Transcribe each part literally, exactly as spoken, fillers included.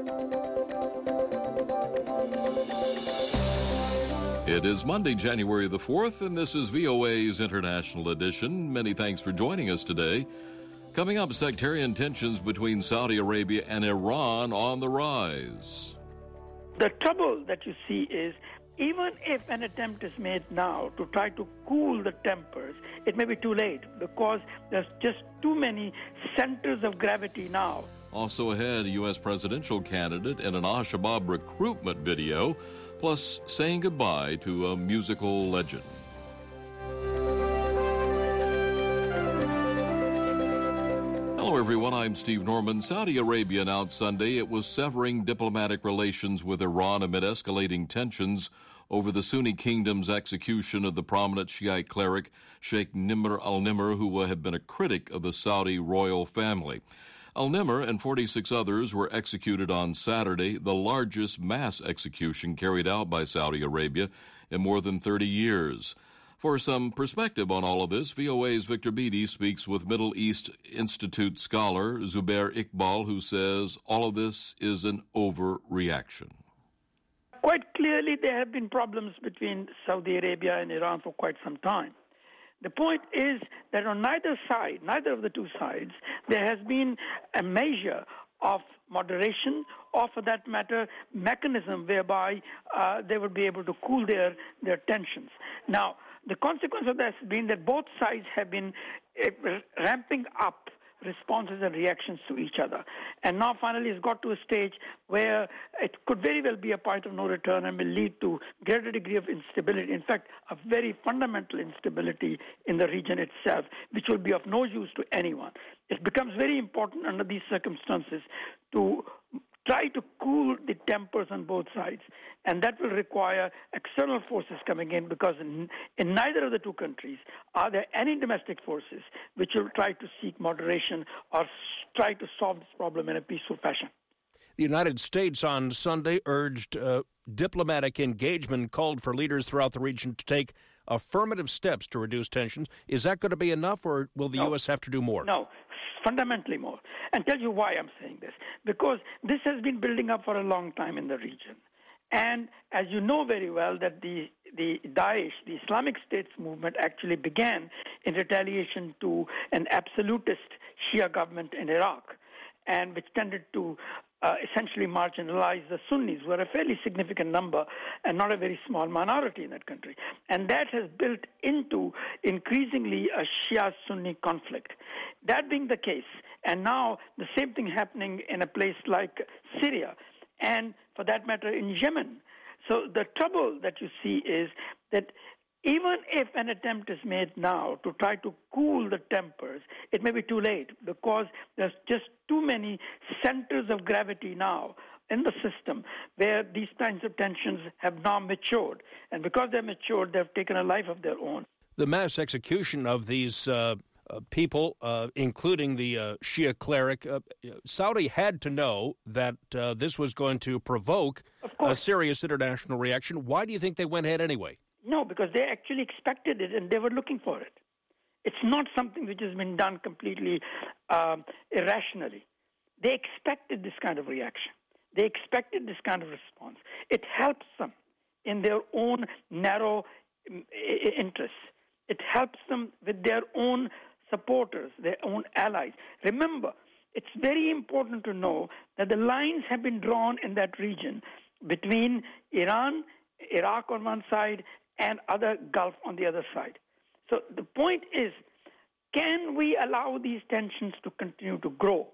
It is Monday, January the fourth, and this is V O A's International Edition. Many thanks for joining us today. Coming up, sectarian tensions between Saudi Arabia and Iran on the rise. The trouble that you see is, even if an attempt is made now to try to cool the tempers, it may be too late because there's just too many centers of gravity now. Also ahead, a U S presidential candidate in an Al-Shabaab recruitment video, plus saying goodbye to a musical legend. Hello, everyone. I'm Steve Norman. Saudi Arabia announced Sunday it was severing diplomatic relations with Iran amid escalating tensions over the Sunni kingdom's execution of the prominent Shiite cleric Sheikh Nimr al-Nimr, who had been a critic of the Saudi royal family. Al-Nimr and forty-six others were executed on Saturday, the largest mass execution carried out by Saudi Arabia in more than thirty years. For some perspective on all of this, V O A's Victor Beattie speaks with Middle East Institute scholar Zubair Iqbal, who says all of this is an overreaction. Quite clearly, there have been problems between Saudi Arabia and Iran for quite some time. The point is that on neither side, neither of the two sides, there has been a measure of moderation or, for that matter, mechanism whereby uh, they would be able to cool their, their tensions. Now, the consequence of that has been that both sides have been uh, ramping up responses and reactions to each other. And now finally it's got to a stage where it could very well be a point of no return and will lead to greater degree of instability. In fact, a very fundamental instability in the region itself, which will be of no use to anyone. It becomes very important under these circumstances to try to cool the tempers on both sides. And that will require external forces coming in, because in, in neither of the two countries are there any domestic forces which will try to seek moderation or s- try to solve this problem in a peaceful fashion. The United States on Sunday urged uh, diplomatic engagement, called for leaders throughout the region to take affirmative steps to reduce tensions. Is that going to be enough, or will the No. U S have to do more? No. Fundamentally more. And tell you why I'm saying this. Because this has been building up for a long time in the region. And as you know very well, that the, the Daesh, the Islamic State's movement, actually began in retaliation to an absolutist Shia government in Iraq, and which tended to uh, essentially marginalize the Sunnis, who are a fairly significant number and not a very small minority in that country. And that has built into increasingly a Shia-Sunni conflict. That being the case, and now the same thing happening in a place like Syria, and for that matter in Yemen. So the trouble that you see is that even if an attempt is made now to try to cool the tempers, it may be too late, because there's just too many centers of gravity now in the system where these kinds of tensions have now matured. And because they're matured, they've taken a life of their own. The mass execution of these uh, uh, people, uh, including the uh, Shia cleric, uh, Saudi had to know that uh, this was going to provoke a serious international reaction. Why do you think they went ahead anyway? No, because they actually expected it and they were looking for it. It's not something which has been done completely um, irrationally. They expected this kind of reaction. They expected this kind of response. It helps them in their own narrow I- interests. It helps them with their own supporters, their own allies. Remember, it's very important to know that the lines have been drawn in that region between Iran, Iraq on one side, and other Gulf on the other side. So the point is, can we allow these tensions to continue to grow?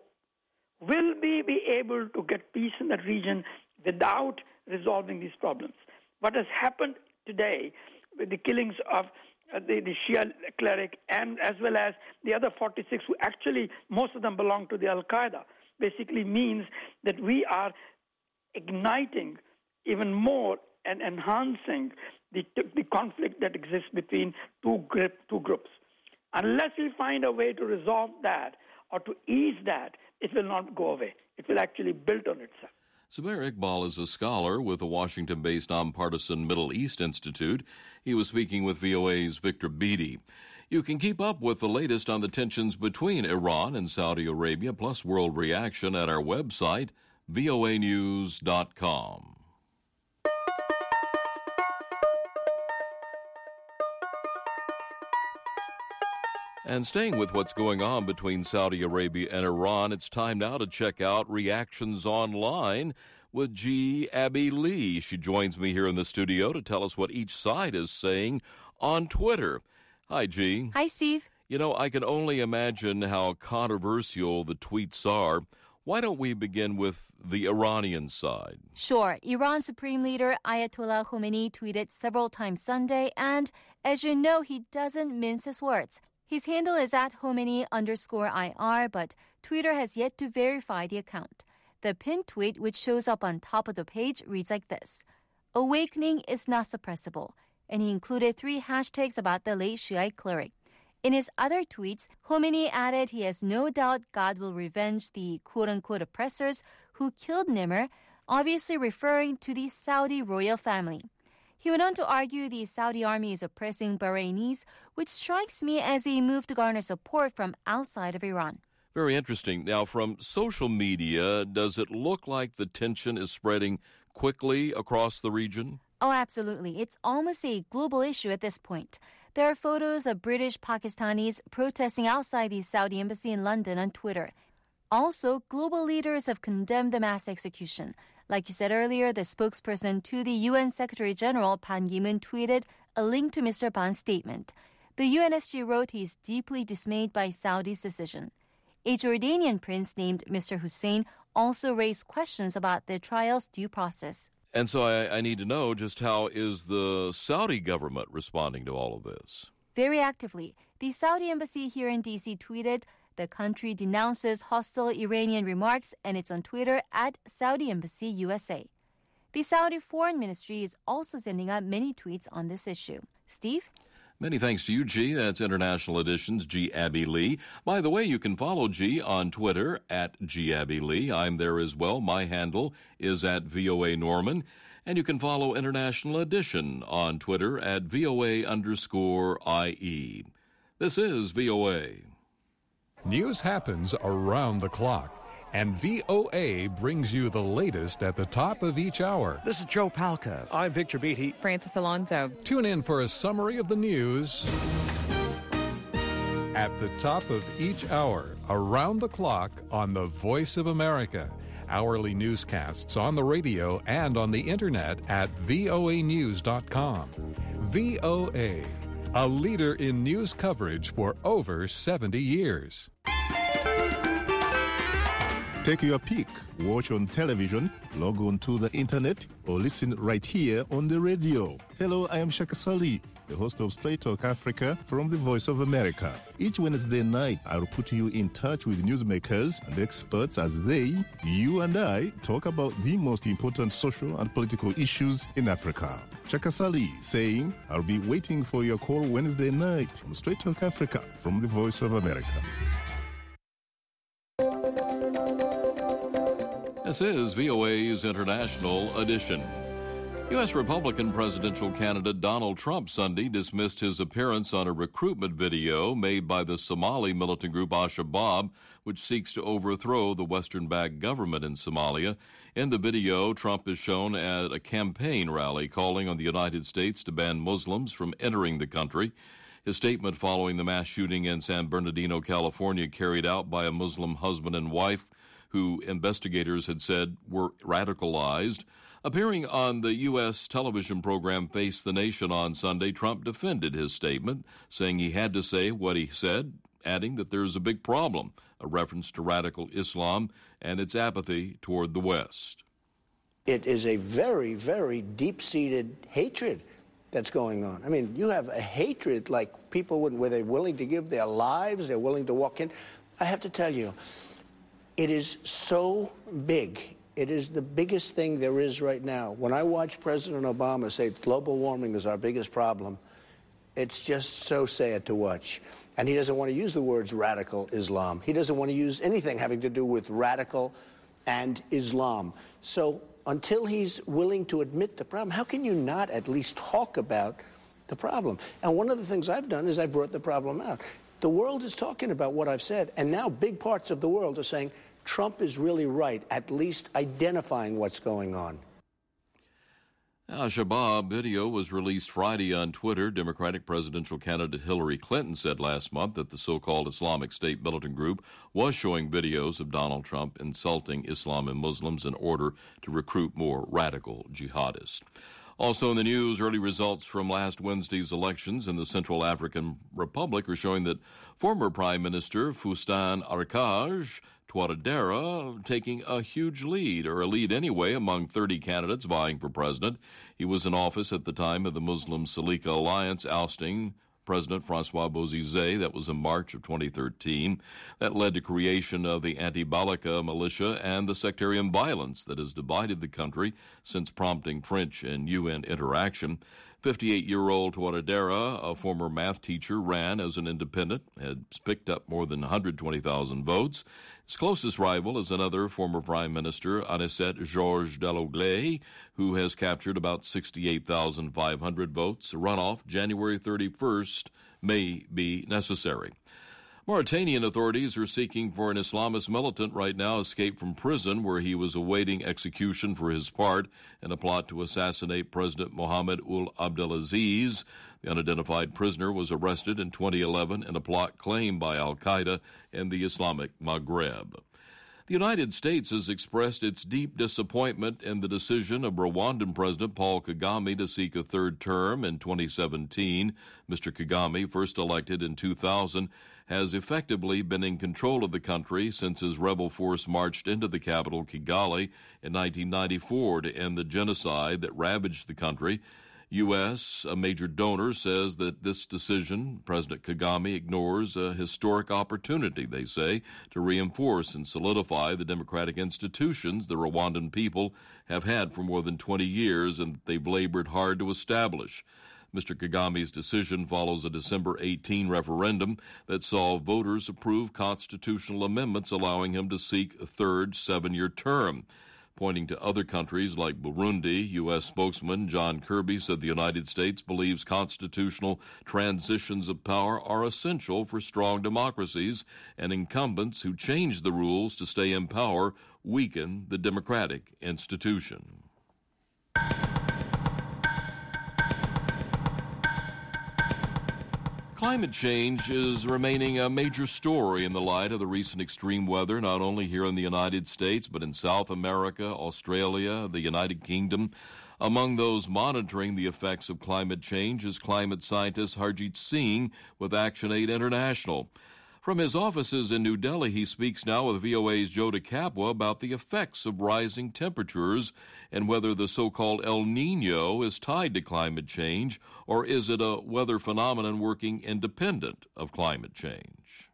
Will we be able to get peace in that region without resolving these problems? What has happened today with the killings of uh, the, the Shia cleric, and as well as the other forty-six, who actually, most of them belong to the Al-Qaeda, basically means that we are igniting even more and enhancing the, the conflict that exists between two, grip, two groups. Unless we find a way to resolve that or to ease that, it will not go away. It will actually build on itself. Zubair Iqbal is a scholar with the Washington-based nonpartisan Middle East Institute. He was speaking with V O A's Victor Beattie. You can keep up with the latest on the tensions between Iran and Saudi Arabia, plus world reaction, at our website, V O A news dot com. And staying with what's going on between Saudi Arabia and Iran, it's time now to check out reactions online with G. Abby Lee. She joins me here in the studio to tell us what each side is saying on Twitter. Hi, G. Hi, Steve. You know, I can only imagine how controversial the tweets are. Why don't we begin with the Iranian side? Sure. Iran Supreme Leader Ayatollah Khomeini tweeted several times Sunday, and as you know, he doesn't mince his words. His handle is at Khomeini underscore I R, but Twitter has yet to verify the account. The pinned tweet, which shows up on top of the page, reads like this: "Awakening is not suppressible," and he included three hashtags about the late Shiite cleric. In his other tweets, Khomeini added he has no doubt God will revenge the quote-unquote oppressors who killed Nimr, obviously referring to the Saudi royal family. He went on to argue the Saudi army is oppressing Bahrainis, which strikes me as a move to garner support from outside of Iran. Very interesting. Now, from social media, does it look like the tension is spreading quickly across the region? Oh, absolutely. It's almost a global issue at this point. There are photos of British Pakistanis protesting outside the Saudi embassy in London on Twitter. Also, global leaders have condemned the mass execution. Like you said earlier, the spokesperson to the U N Secretary-General Ban Ki-moon tweeted a link to Mister Ban's statement. The U N S G wrote he's deeply dismayed by Saudi's decision. A Jordanian prince named Mister Hussein also raised questions about the trial's due process. And so I, I need to know just how is the Saudi government responding to all of this? Very actively. The Saudi embassy here in D C tweeted, "The country denounces hostile Iranian remarks," and it's on Twitter at Saudi Embassy U S A. The Saudi Foreign Ministry is also sending out many tweets on this issue. Steve? Many thanks to you, G. That's International Edition's G. Abby Lee. By the way, you can follow G on Twitter at G. Abby Lee. I'm there as well. My handle is at V O A Norman. And you can follow International Edition on Twitter at V O A underscore I E. This is V O A. News happens around the clock, and V O A brings you the latest at the top of each hour. This is Joe Palca. I'm Victor Beatty. Francis Alonso. Tune in for a summary of the news at the top of each hour, around the clock on the Voice of America. Hourly newscasts on the radio and on the internet at V O A news dot com. V O A, a leader in news coverage for over seventy years. Take your pick. Watch on television, log on to the internet, or listen right here on the radio. Hello, I am Shaka Sali, the host of Straight Talk Africa from the Voice of America. Each Wednesday night, I'll put you in touch with newsmakers and experts as they, you and I, talk about the most important social and political issues in Africa. Shaka Sali saying, I'll be waiting for your call Wednesday night on Straight Talk Africa from the Voice of America. This is V O A's International Edition. U S Republican presidential candidate Donald Trump Sunday dismissed his appearance on a recruitment video made by the Somali militant group Al-Shabaab, which seeks to overthrow the Western-backed government in Somalia. In the video, Trump is shown at a campaign rally calling on the United States to ban Muslims from entering the country. His statement following the mass shooting in San Bernardino, California, carried out by a Muslim husband and wife who investigators had said were radicalized. Appearing on the U S television program Face the Nation on Sunday, Trump defended his statement, saying he had to say what he said, adding that there's a big problem, a reference to radical Islam and its apathy toward the West. It is a very, very deep-seated hatred that's going on. I mean, you have a hatred like people would, where they're willing to give their lives, they're willing to walk in. I have to tell you, it is so big. It is the biggest thing there is right now. When I watch President Obama say global warming is our biggest problem, it's just so sad to watch. And he doesn't want to use the words radical Islam. He doesn't want to use anything having to do with radical and Islam. So until he's willing to admit the problem, how can you not at least talk about the problem? And one of the things I've done is I brought the problem out. The world is talking about what I've said, and now big parts of the world are saying, Trump is really right, at least identifying what's going on. Al-Shabaab video was released Friday on Twitter. Democratic presidential candidate Hillary Clinton said last month that the so-called Islamic State militant group was showing videos of Donald Trump insulting Islam and Muslims in order to recruit more radical jihadists. Also in the news, early results from last Wednesday's elections in the Central African Republic are showing that former Prime Minister Faustin Archange Touadéra taking a huge lead, or a lead anyway, among thirty candidates vying for president. He was in office at the time of the Muslim Salika Alliance ousting President Francois Bozizé. That was in March of twenty thirteen. That led to creation of the anti-Balaka militia and the sectarian violence that has divided the country since prompting French and U N interaction. fifty-eight-year-old Touadéra, a former math teacher, ran as an independent, had picked up more than one hundred twenty thousand votes. His closest rival is another former Prime Minister, Anicet Georges Deloglé, who has captured about sixty-eight thousand five hundred votes. A runoff January thirty-first may be necessary. Mauritanian authorities are seeking for an Islamist militant right now escaped from prison where he was awaiting execution for his part in a plot to assassinate President Mohamed Ould Abdelaziz. The unidentified prisoner was arrested in twenty eleven in a plot claimed by al-Qaeda in the Islamic Maghreb. The United States has expressed its deep disappointment in the decision of Rwandan President Paul Kagame to seek a third term in twenty seventeen. Mister Kagame, first elected in two thousand, has effectively been in control of the country since his rebel force marched into the capital, Kigali, in nineteen ninety-four to end the genocide that ravaged the country. U S, a major donor, says that this decision, President Kagame ignores a historic opportunity, they say, to reinforce and solidify the democratic institutions the Rwandan people have had for more than twenty years and they've labored hard to establish. Mister Kagame's decision follows a December eighteenth referendum that saw voters approve constitutional amendments allowing him to seek a third seven-year term. Pointing to other countries like Burundi, U S spokesman John Kirby said the United States believes constitutional transitions of power are essential for strong democracies, and incumbents who change the rules to stay in power weaken the democratic institution. Climate change is remaining a major story in the light of the recent extreme weather, not only here in the United States, but in South America, Australia, the United Kingdom. Among those monitoring the effects of climate change is climate scientist Harjit Singh with ActionAid International. From his offices in New Delhi, he speaks now with V O A's Joe DeCapua about the effects of rising temperatures and whether the so-called El Nino is tied to climate change, or is it a weather phenomenon working independent of climate change?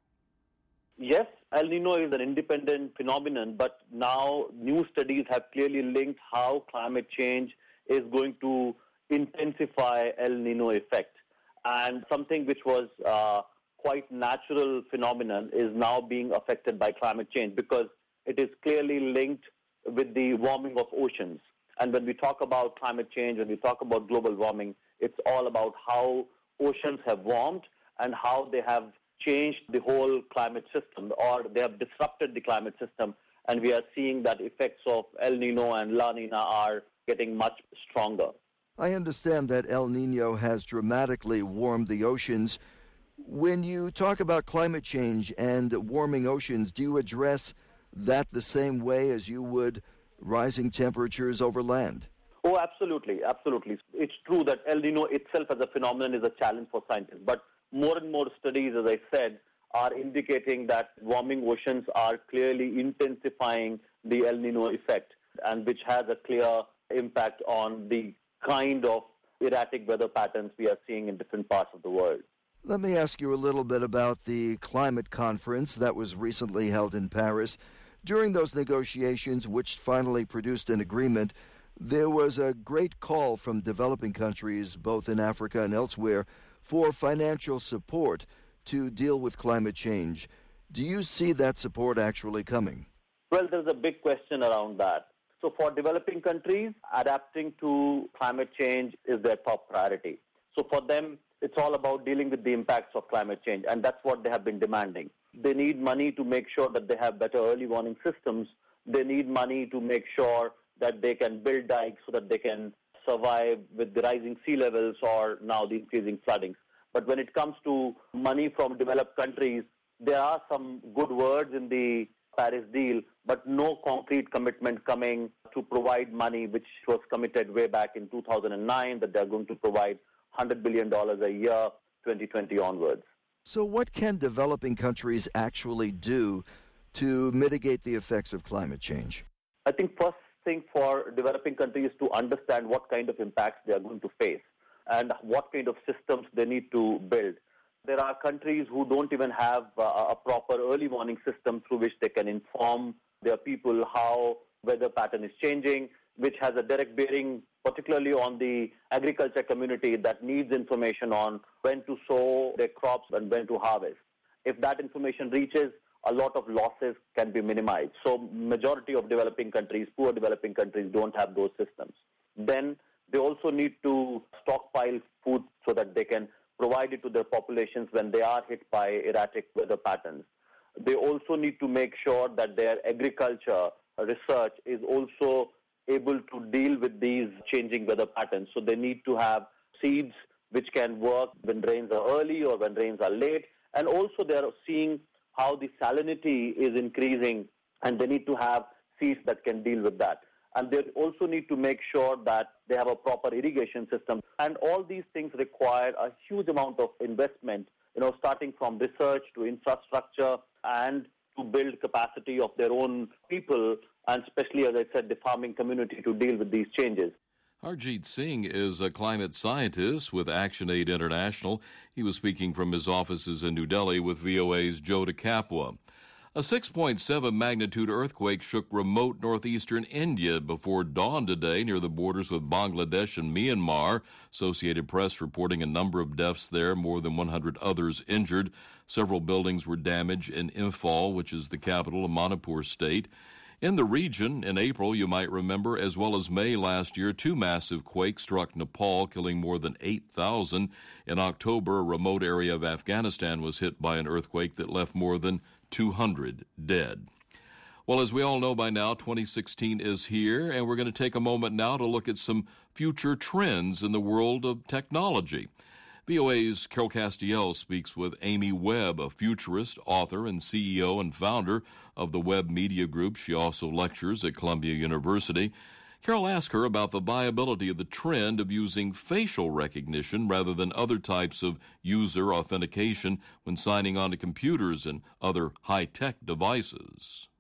Yes, El Nino is an independent phenomenon, but now new studies have clearly linked how climate change is going to intensify El Nino effect. And something which was uh, quite natural phenomenon is now being affected by climate change because it is clearly linked with the warming of oceans. And when we talk about climate change, when we talk about global warming, it's all about how oceans have warmed and how they have changed the whole climate system, or they have disrupted the climate system. And we are seeing that effects of El Nino and La Nina are getting much stronger. I understand that El Nino has dramatically warmed the oceans. When you talk about climate change and warming oceans, do you address that the same way as you would rising temperatures over land? Oh, absolutely, absolutely. It's true that El Nino itself as a phenomenon is a challenge for scientists, but more and more studies, as I said, are indicating that warming oceans are clearly intensifying the El Nino effect, and which has a clear impact on the kind of erratic weather patterns we are seeing in different parts of the world. Let me ask you a little bit about the climate conference that was recently held in Paris. During those negotiations, which finally produced an agreement, there was a great call from developing countries, both in Africa and elsewhere, for financial support to deal with climate change. Do you see that support actually coming? Well, there's a big question around that. So for developing countries, adapting to climate change is their top priority. So for them, it's all about dealing with the impacts of climate change, and that's what they have been demanding. They need money to make sure that they have better early warning systems. They need money to make sure that they can build dikes so that they can survive with the rising sea levels or now the increasing floodings. But when it comes to money from developed countries, there are some good words in the Paris deal, but no concrete commitment coming to provide money, which was committed way back in two thousand nine, that they're going to provide one hundred billion dollars a year, twenty twenty onwards. So what can developing countries actually do to mitigate the effects of climate change? I think first thing for developing countries is to understand what kind of impacts they are going to face and what kind of systems they need to build. There are countries who don't even have uh, a proper early warning system through which they can inform their people how weather pattern is changing, which has a direct bearing particularly on the agriculture community that needs information on when to sow their crops and when to harvest. If that information reaches, a lot of losses can be minimized. So majority of developing countries, poor developing countries, don't have those systems. Then they also need to stockpile food so that they can provide it to their populations when they are hit by erratic weather patterns. They also need to make sure that their agriculture research is also able to deal with these changing weather patterns. So they need to have seeds which can work when rains are early or when rains are late. And also they are seeing how the salinity is increasing, and they need to have seeds that can deal with that. And they also need to make sure that they have a proper irrigation system. And all these things require a huge amount of investment, you know, starting from research to infrastructure and to build capacity of their own people, and especially, as I said, the farming community to deal with these changes. Harjeet Singh is a climate scientist with ActionAid International. He was speaking from his offices in New Delhi with V O A's Joe DeCapua. A six point seven magnitude earthquake shook remote northeastern India before dawn today near the borders with Bangladesh and Myanmar. Associated Press reporting a number of deaths there, more than one hundred others injured. Several buildings were damaged in Imphal, which is the capital of Manipur state. In the region, in April, you might remember, as well as May last year, two massive quakes struck Nepal, killing more than eight thousand. In October, a remote area of Afghanistan was hit by an earthquake that left more than two hundred dead. Well, as we all know by now, twenty sixteen is here, and we're going to take a moment now to look at some future trends in the world of technology. V O A's Carol Castiel speaks with Amy Webb, a futurist, author, and C E O and founder of the Webb Media Group. She also lectures at Columbia University. Carol asked her about the viability of the trend of using facial recognition rather than other types of user authentication when signing on to computers and other high-tech devices.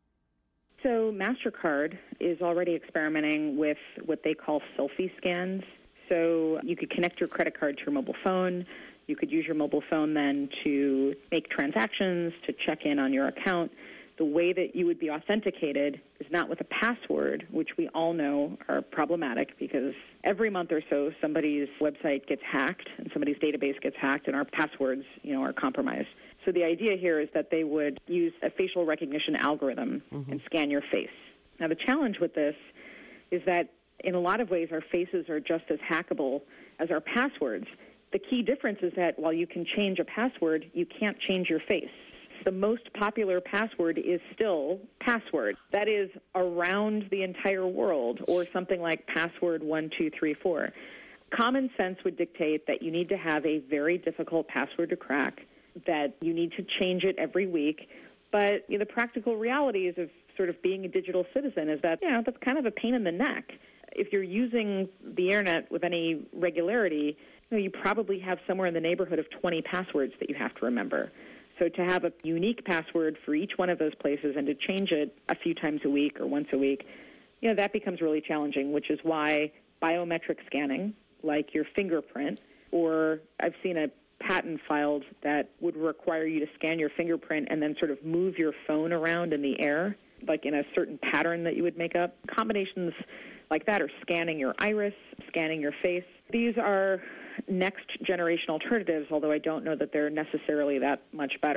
So MasterCard is already experimenting with what they call selfie scans. So you could connect your credit card to your mobile phone. You could use your mobile phone then to make transactions, to check in on your account. The way that you would be authenticated is not with a password, which we all know are problematic because every month or so somebody's website gets hacked and somebody's database gets hacked and our passwords, you know, are compromised. So the idea here is that they would use a facial recognition algorithm mm-hmm. and scan your face. Now the challenge with this is that in a lot of ways, our faces are just as hackable as our passwords. The key difference is that while you can change a password, you can't change your face. The most popular password is still password. That is around the entire world, or something like password one two three four. Common sense would dictate that you need to have a very difficult password to crack, that you need to change it every week. But you know, the practical realities of sort of being a digital citizen is that, you know, that's kind of a pain in the neck. If you're using the internet with any regularity, you know, you probably have somewhere in the neighborhood of twenty passwords that you have to remember. So to have a unique password for each one of those places and to change it a few times a week or once a week, you know, that becomes really challenging, which is why biometric scanning, like your fingerprint, or I've seen a patent filed that would require you to scan your fingerprint and then sort of move your phone around in the air, like in a certain pattern that you would make up. Combinations like that are scanning your iris, scanning your face. These are next generation alternatives, although I don't know that they're necessarily that much better.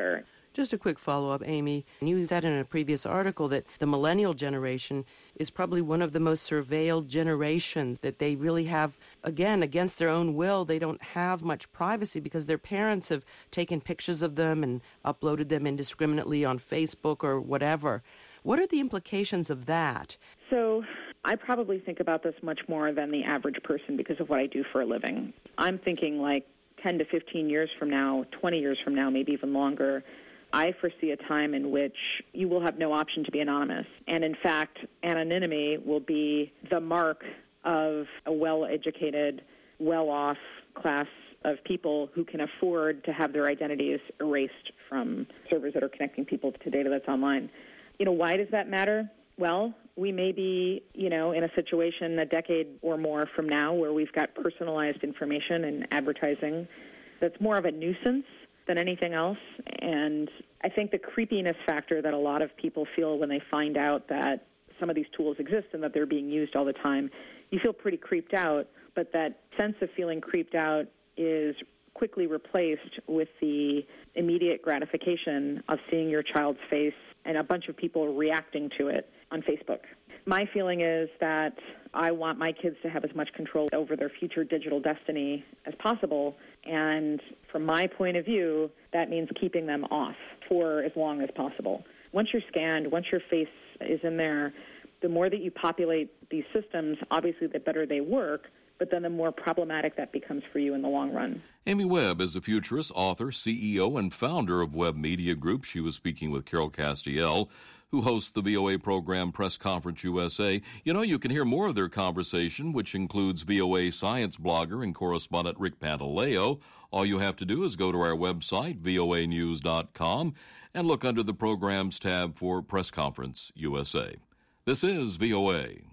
Just a quick follow-up, Amy. You said in a previous article that the millennial generation is probably one of the most surveilled generations, that they really have, again, against their own will, they don't have much privacy because their parents have taken pictures of them and uploaded them indiscriminately on Facebook or whatever. What are the implications of that? So I probably think about this much more than the average person because of what I do for a living. I'm thinking like ten to fifteen years from now, twenty years from now, maybe even longer, I foresee a time in which you will have no option to be anonymous. And in fact, anonymity will be the mark of a well-educated, well-off class of people who can afford to have their identities erased from servers that are connecting people to data that's online. You know, why does that matter? Well, we may be, you know, in a situation a decade or more from now where we've got personalized information and advertising that's more of a nuisance than anything else. And I think the creepiness factor that a lot of people feel when they find out that some of these tools exist and that they're being used all the time, you feel pretty creeped out, but that sense of feeling creeped out is quickly replaced with the immediate gratification of seeing your child's face and a bunch of people reacting to it on Facebook. My feeling is that I want my kids to have as much control over their future digital destiny as possible, and from my point of view, that means keeping them off for as long as possible. Once you're scanned, once your face is in there, the more that you populate these systems, obviously the better they work, but then the more problematic that becomes for you in the long run. Amy Webb is a futurist, author, C E O, and founder of Webb Media Group. She was speaking with Carol Castiel, who hosts the V O A program Press Conference U S A. You know, you can hear more of their conversation, which includes V O A science blogger and correspondent Rick Pantaleo. All you have to do is go to our website, V O A news dot com, and look under the Programs tab for Press Conference U S A. This is V O A.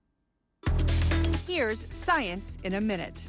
Here's Science in a Minute.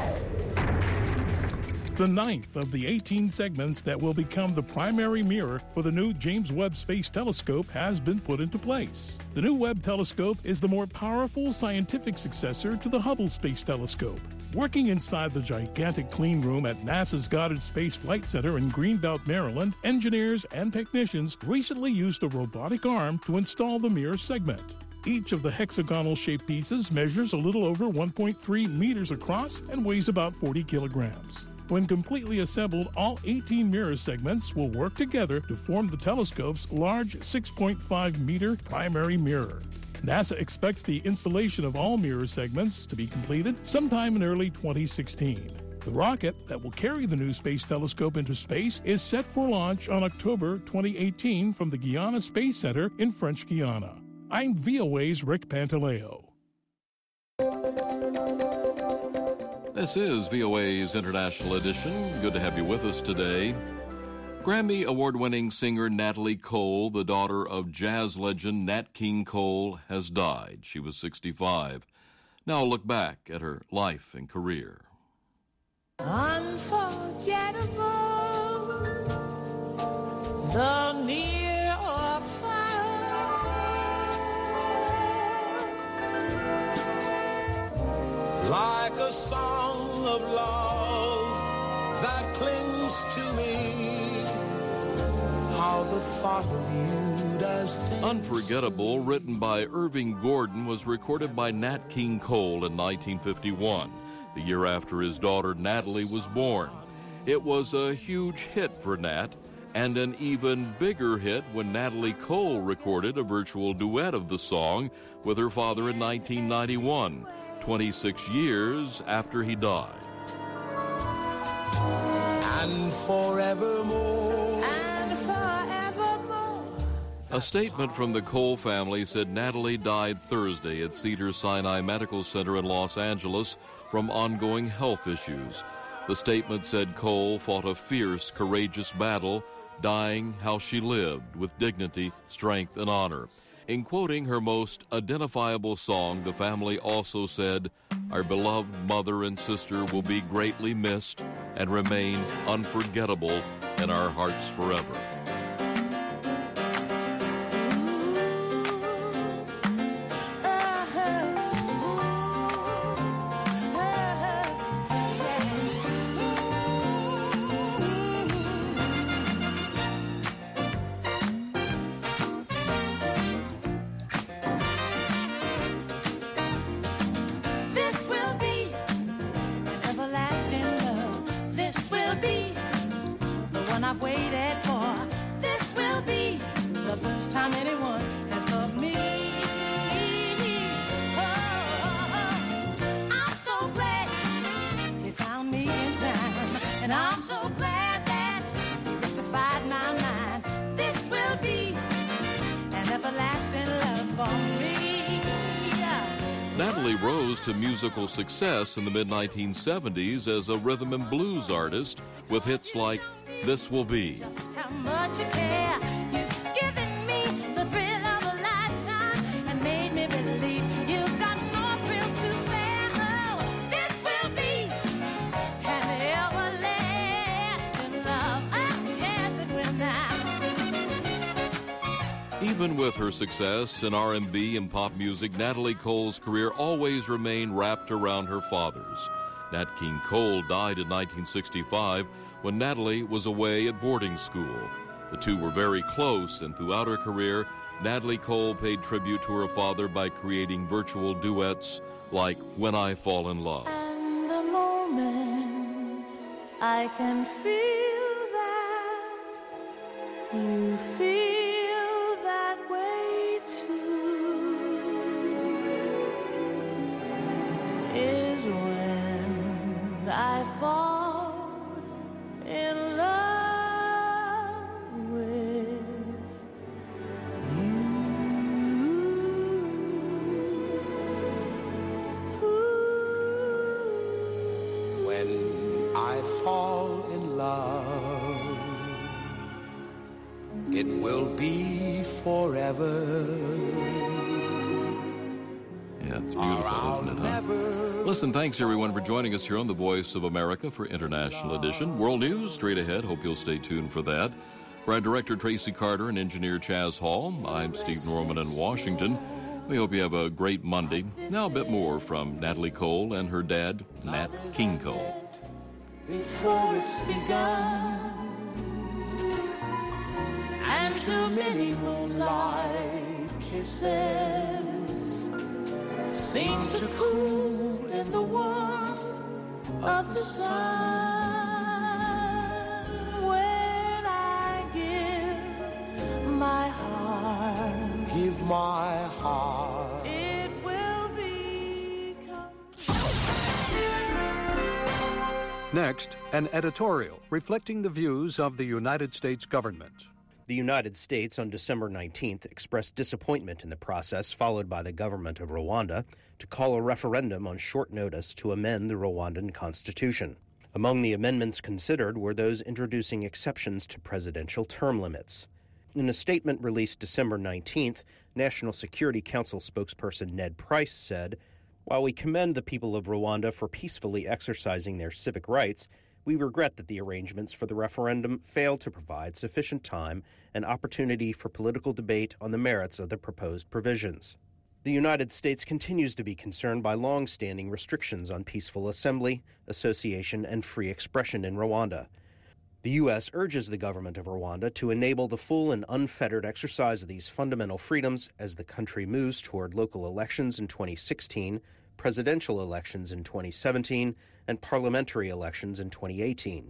The ninth of the eighteen segments that will become the primary mirror for the new James Webb Space Telescope has been put into place. The new Webb telescope is the more powerful scientific successor to the Hubble Space Telescope. Working inside the gigantic clean room at NASA's Goddard Space Flight Center in Greenbelt, Maryland, engineers and technicians recently used a robotic arm to install the mirror segment. Each of the hexagonal-shaped pieces measures a little over one point three meters across and weighs about forty kilograms. When completely assembled, all eighteen mirror segments will work together to form the telescope's large six point five meter primary mirror. NASA expects the installation of all mirror segments to be completed sometime in early twenty sixteen. The rocket that will carry the new space telescope into space is set for launch on October twenty eighteen from the Guiana Space Center in French Guiana. I'm V O A's Rick Pantaleo. This is V O A's International Edition. Good to have you with us today. Grammy award-winning singer Natalie Cole, the daughter of jazz legend Nat King Cole, has died. She was sixty-five. Now a look back at her life and career. Unforgettable, the near or far, like a song of love that clings to me, how the thought of you does things. Unforgettable, written by Irving Gordon, was recorded by Nat King Cole in nineteen fifty-one, the year after his daughter Natalie was born. It was a huge hit for Nat, and an even bigger hit when Natalie Cole recorded a virtual duet of the song with her father in nineteen ninety-one, twenty-six years after he died. And forevermore, and forevermore. A statement from the Cole family said Natalie died Thursday at Cedars-Sinai Medical Center in Los Angeles from ongoing health issues. The statement said Cole fought a fierce, courageous battle, dying how she lived, with dignity, strength, and honor. In quoting her most identifiable song, the family also said, "Our beloved mother and sister will be greatly missed and remain unforgettable in our hearts forever." Natalie rose to musical success in the mid nineteen seventies as a rhythm and blues artist with hits like This Will Be. How much you care. You've given me the thrill of a lifetime and made me believe you've got no thrills to spare. Oh, this will be an everlasting love. Oh, yes, it will now. Even with her success in R and B and pop music, Natalie Cole's career always remained wrapped around her father's. Nat King Cole died in nineteen sixty-five when Natalie was away at boarding school. The two were very close, and throughout her career, Natalie Cole paid tribute to her father by creating virtual duets like When I Fall in Love. And the moment I can feel that you feel that way too is when I fall in love with you. When I fall in love, it will be forever. Yeah, it's beautiful, isn't it, huh? Listen, thanks everyone for joining us here on The Voice of America for International Edition. World News straight ahead. Hope you'll stay tuned for that. For our director Tracy Carter and engineer Chaz Hall, I'm Steve Norman in Washington. We hope you have a great Monday. Now a bit more from Natalie Cole and her dad, Nat King Cole. Before it's begun, and too many moonlight kisses seem to cool in the warmth of the sun. When I give my heart, give my heart, it will become. Next, an editorial reflecting the views of the United States government. The United States on December nineteenth expressed disappointment in the process followed by the government of Rwanda to call a referendum on short notice to amend the Rwandan constitution. Among the amendments considered were those introducing exceptions to presidential term limits. In a statement released December nineteenth, National Security Council spokesperson Ned Price said, "While we commend the people of Rwanda for peacefully exercising their civic rights, we regret that the arrangements for the referendum failed to provide sufficient time and opportunity for political debate on the merits of the proposed provisions." The United States continues to be concerned by long-standing restrictions on peaceful assembly, association, and free expression in Rwanda. The U S urges the government of Rwanda to enable the full and unfettered exercise of these fundamental freedoms as the country moves toward local elections in twenty sixteen, presidential elections in twenty seventeen, and parliamentary elections in twenty eighteen.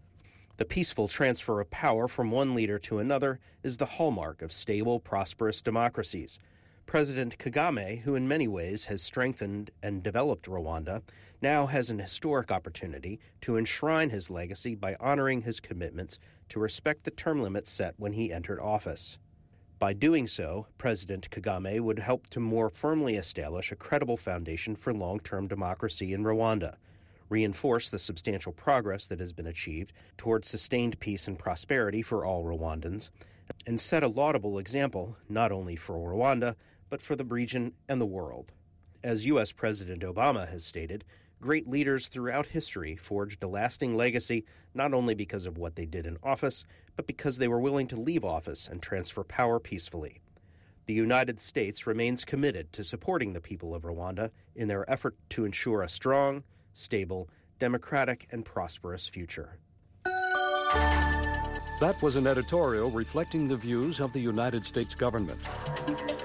The peaceful transfer of power from one leader to another is the hallmark of stable, prosperous democracies. President Kagame, who in many ways has strengthened and developed Rwanda, now has an historic opportunity to enshrine his legacy by honoring his commitments to respect the term limits set when he entered office. By doing so, President Kagame would help to more firmly establish a credible foundation for long-term democracy in Rwanda, reinforce the substantial progress that has been achieved towards sustained peace and prosperity for all Rwandans, and set a laudable example not only for Rwanda, but for the region and the world. As U S President Obama has stated, great leaders throughout history forged a lasting legacy not only because of what they did in office, but because they were willing to leave office and transfer power peacefully. The United States remains committed to supporting the people of Rwanda in their effort to ensure a strong, stable, democratic, and prosperous future. That was an editorial reflecting the views of the United States government.